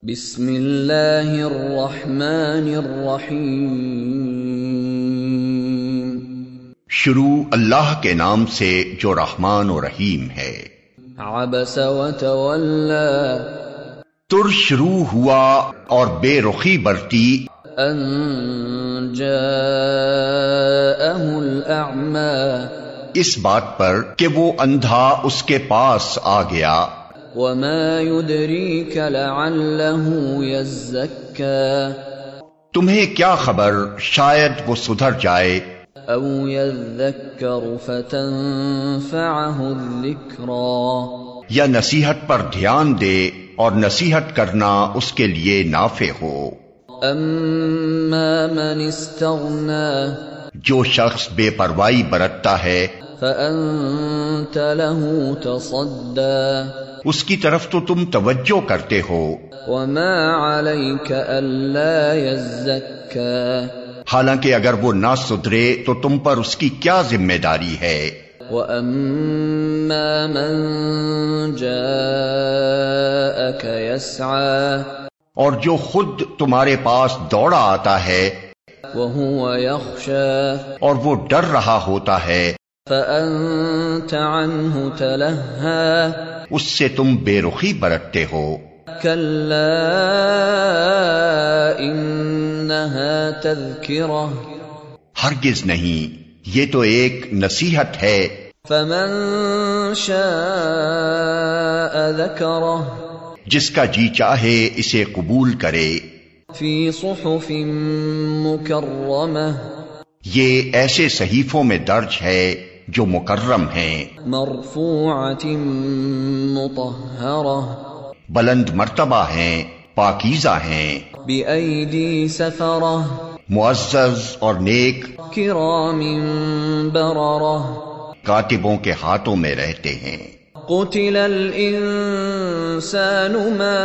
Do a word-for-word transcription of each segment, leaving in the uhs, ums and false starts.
بسم اللہ الرحمن الرحیم، شروع اللہ کے نام سے جو رحمان و رحیم ہے۔ عبس وتولی، ترش روح ہوا اور بے رخی برتی، ان جاءہ الاعمی، اس بات پر کہ وہ اندھا اس کے پاس آ گیا۔ وما يدريك لعله يزكى، تمہیں کیا خبر شاید وہ سدھر جائے، او يذكر فتنفعه الذكرى، یا نصیحت پر دھیان دے اور نصیحت کرنا اس کے لیے نافع ہو۔ اما من استغنى، جو شخص بے پروائی برتتا ہے، فأنت له تصدى، اس کی طرف تو تم توجہ کرتے ہو۔ وما عليك ألا يزكى، حالانکہ اگر وہ نہ سدھرے تو تم پر اس کی کیا ذمہ داری ہے۔ وَأَمَّا مَن جَاءَكَ يَسْعَى، اور جو خود تمہارے پاس دوڑا آتا ہے، وَهُوَ يَخْشَى، اور وہ ڈر رہا ہوتا ہے، فَأَنتَ عَنْهُ تَلَهَّى، اس سے تم بے رخی برتتے ہو۔ كَلَّا إِنَّهَا تَذْكِرَةٌ، ہرگز نہیں، یہ تو ایک نصیحت ہے۔ فَمَن شَاءَ ذَكَرَهُ، جس کا جی چاہے اسے قبول کرے۔ فِي صُحُفٍ مُكَرَّمَةٍ، یہ ایسے صحیفوں میں درج ہے جو مکرم ہیں، مرفوعة مطہرة، بلند مرتبہ ہیں، پاکیزہ ہیں، بأیدی سفرة، معزز اور نیک، کرام بررة، کاتبوں کے ہاتھوں میں رہتے ہیں۔ قتل الانسان ما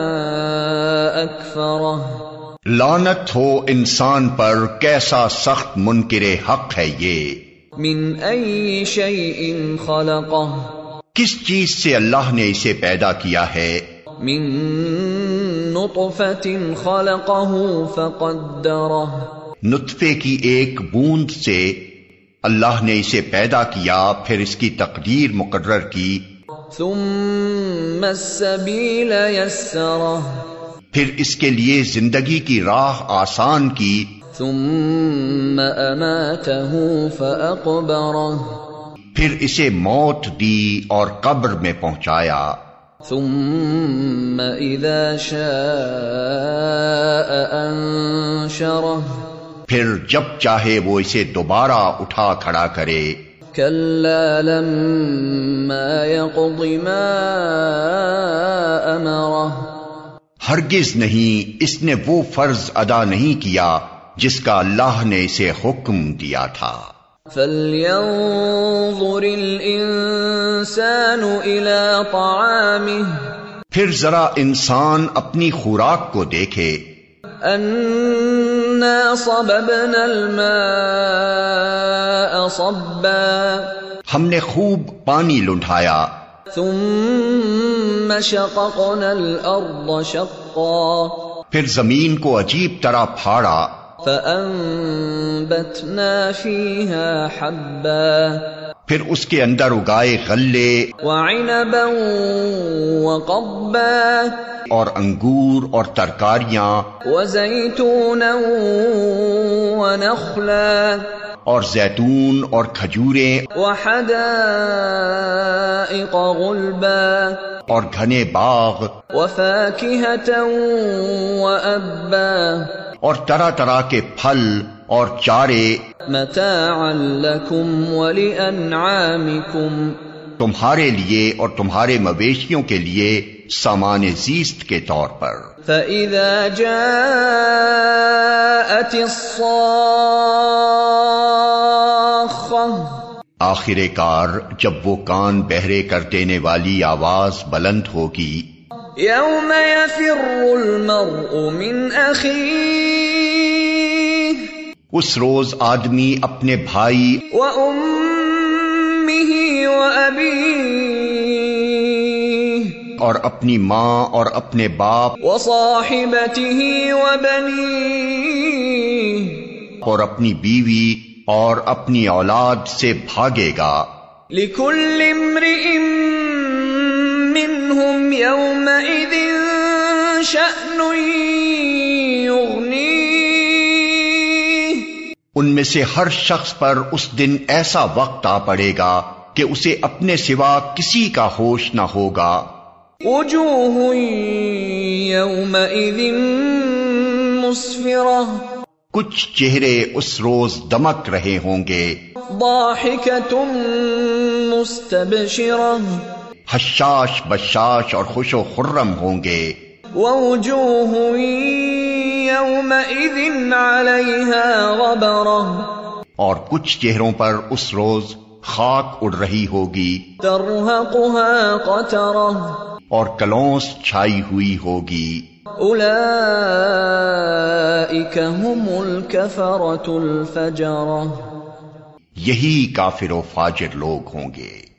اکفرہ، لعنت ہو انسان پر، کیسا سخت منکر حق ہے یہ۔ من ای شیء خلقہ، کس چیز سے اللہ نے اسے پیدا کیا ہے؟ من نطفة خلقہ فقدرہ، نطفے کی ایک بوند سے اللہ نے اسے پیدا کیا، پھر اس کی تقدیر مقرر کی۔ ثم السبیل یسرہ، پھر اس کے لیے زندگی کی راہ آسان کی۔ ثم اماتہ فاقبرہ، پھر اسے موت دی اور قبر میں پہنچایا۔ ثم اذا شاء انشرہ، پھر جب چاہے وہ اسے دوبارہ اٹھا کھڑا کرے۔ کلا لما یقض ما امرہ، ہرگز نہیں، اس نے وہ فرض ادا نہیں کیا جس کا اللہ نے اسے حکم دیا تھا۔ فَلْيَنظُرِ الْإِنسَانُ إِلَىٰ طَعَامِهِ، پھر ذرا انسان اپنی خوراک کو دیکھے۔ أَنَّا صَبَبْنَا الْمَاءَ صَبًّا، ہم نے خوب پانی لنڈھایا۔ ثُمَّ شَقَقْنَا الْأَرْضَ شَقًّا، پھر زمین کو عجیب طرح پھاڑا۔ فَأَنبَتْنَا فِيهَا حَبًّا، پھر اس کے اندر اگائے غلے وَعِنَبًا وَقَضْبًا، اور انگور اور ترکاریاں، وَزَيْتُونًا وَنَخْلًا، اور زیتون اور کھجوریں، وَحَدَائِقَ غُلْبًا، اور گھنے باغ، وَفَاكِهَةً وَأَبًّا، اور طرح طرح کے پھل اور چارے، مَتَاعًا لَكُمْ وَلِأَنْعَامِكُمْ، تمہارے لیے اور تمہارے مویشیوں کے لیے سامان زیست کے طور پر۔ فَإِذَا جَاءَتِ الصَّاخَّةُ، آخر کار جب وہ کان بہرے کر دینے والی آواز بلند ہوگی، يَوْمَ يَفِرُّ الْمَرْءُ مِنْ أَخِيهِ، اس روز آدمی اپنے بھائی وَأُمِّهِ وَأَبِيهِ، اور اپنی ماں اور اپنے باپ وصاحبته وبنيه اور اپنی بیوی اور اپنی اولاد سے بھاگے گا. لكل امرئ منهم يومئذ شأن يغنيه ان میں سے ہر شخص پر اس دن ایسا وقت آ پڑے گا کہ اسے اپنے سوا کسی کا ہوش نہ ہوگا. وجوه يومئذ مسفرة کچھ چہرے اس روز دمک رہے ہوں گے. ضاحكة مستبشرة حشاش بشاش اور خوش و خرم ہوں گے. ووجوه يومئذ عليها غبرة اور کچھ چہروں پر اس روز خاک اڑ رہی ہوگی. ترهقها قترة اور کلونس چھائی ہوئی ہوگی. اولئک هم الکفرة الفجرة یہی کافر و فاجر لوگ ہوں گے.